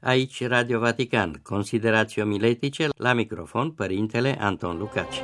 Aici Radio Vatican, considerații omiletice, la microfon Părintele Anton Lucaci.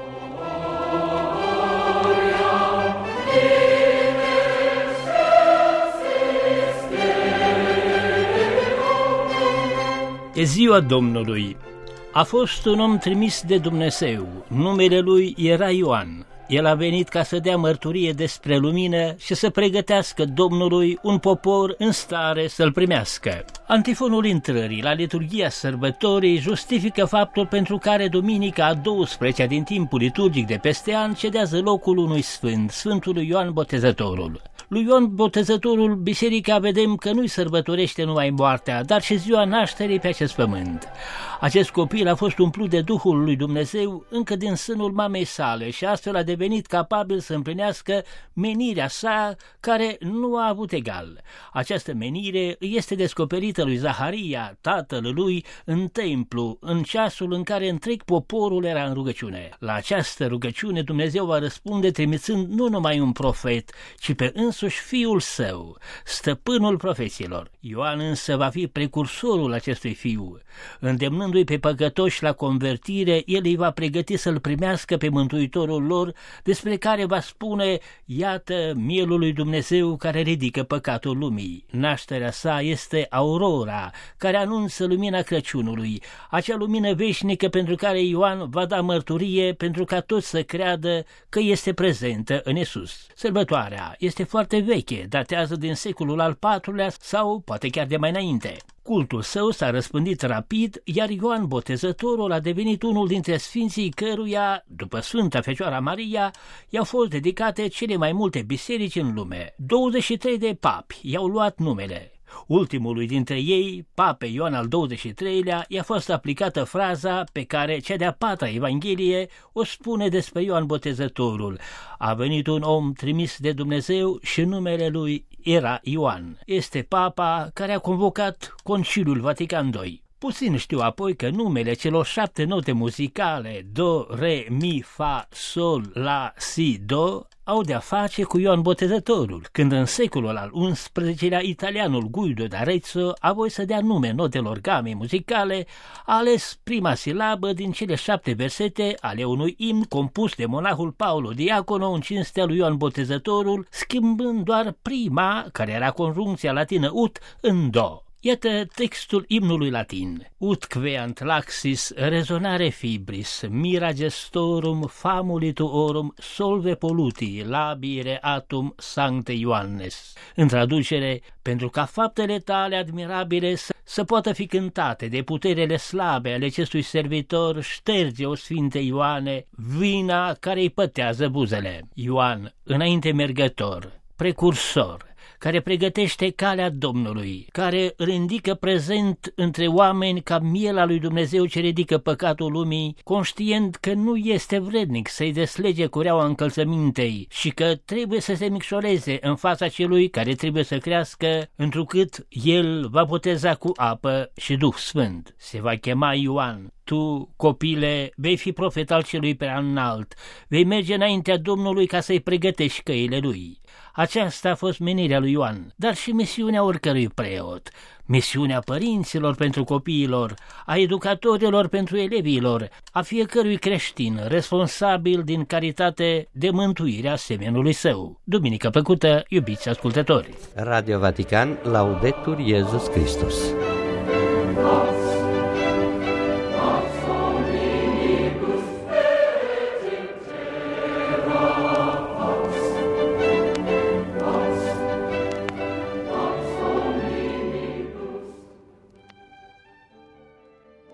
E ziua Domnului. A fost un om trimis de Dumnezeu. Numele lui era Ioan. El a venit ca să dea mărturie despre lumină și să pregătească Domnului un popor în stare să-l primească. Antifonul intrării la liturghia sărbătorii justifică faptul pentru care duminica a 12-a din timpul liturgic de peste an cedează locul unui sfânt, Sfântul Ioan Botezătorul. Lui Ioan Botezătorul, biserica vedem că nu-i sărbătorește numai moartea, dar și ziua nașterii pe acest pământ. Acest copil a fost umplut de Duhul lui Dumnezeu încă din sânul mamei sale și astfel a devenit capabil să împlinească menirea sa care nu a avut egal. Această menire este descoperită lui Zaharia, tatăl lui, în templu, în ceasul în care întreg poporul era în rugăciune. La această rugăciune Dumnezeu va răspunde trimițând nu numai un profet, ci pe însuși Fiul Său, stăpânul profeților. Ioan însă va fi precursorul acestui fiu. Îndemnându-i pe păcătoși la convertire, el îi va pregăti să-l primească pe Mântuitorul lor, despre care va spune: iată mielul lui Dumnezeu care ridică păcatul lumii. Nașterea sa este aurora, care anunță lumina Crăciunului, acea lumină veșnică pentru care Ioan va da mărturie pentru ca toți să creadă că este prezentă în Iisus. Sărbătoarea este foarte veche, datează din secolul al IV-lea sau poate chiar de mai înainte. Cultul său s-a răspândit rapid, iar Ioan Botezătorul a devenit unul dintre sfinții căruia, după Sfânta Fecioara Maria, i-au fost dedicate cele mai multe biserici în lume. 23 de papi i-au luat numele. Ultimului dintre ei, Pape Ioan al XXIII-lea, i-a fost aplicată fraza pe care cea de-a patra Evanghelie o spune despre Ioan Botezătorul: a venit un om trimis de Dumnezeu și numele lui era Ioan. Este papa care a convocat Conciliul Vatican II. Puțin știu apoi că numele celor 7 note muzicale, do, re, mi, fa, sol, la, si, do, au de-a face cu Ioan Botezătorul, când în secolul al XI-lea italianul Guido d'Arezzo a voit să dea nume notelor gamei muzicale, a ales prima silabă din cele 7 versete ale unui imn compus de monahul Paolo Diacono în cinstea lui Ioan Botezătorul, schimbând doar prima, care era conjuncția latină ut, în do. Iată textul imnului latin: ut queant laxis resonare fibris, mira gestorum famuli tuorum solve polluti labire atum sancte Ioannes. În traducere: pentru ca faptele tale admirabile să poată fi cântate de puterele slabe ale acestui servitor, șterge, o Sfinte Ioane, vina care îi pătează buzele. Ioan, înainte mergător, precursor, care pregătește calea Domnului, care ridică prezent între oameni ca miela lui Dumnezeu ce ridică păcatul lumii, conștient că nu este vrednic să-i deslege cureaua încălțămintei și că trebuie să se micșoreze în fața celui care trebuie să crească, întrucât el va boteza cu apă și Duh Sfânt. Se va chema Ioan. Tu, copile, vei fi profet al celui prea înalt, vei merge înaintea Domnului ca să-i pregătești căile lui. Aceasta a fost menirea lui Ioan, dar și misiunea oricărui preot, misiunea părinților pentru copiilor, a educatorilor pentru elevilor, a fiecărui creștin responsabil din caritate de mântuirea semenului său. Duminică plăcută, iubiți ascultători! Radio Vatican, Laudetur Iesus Christus.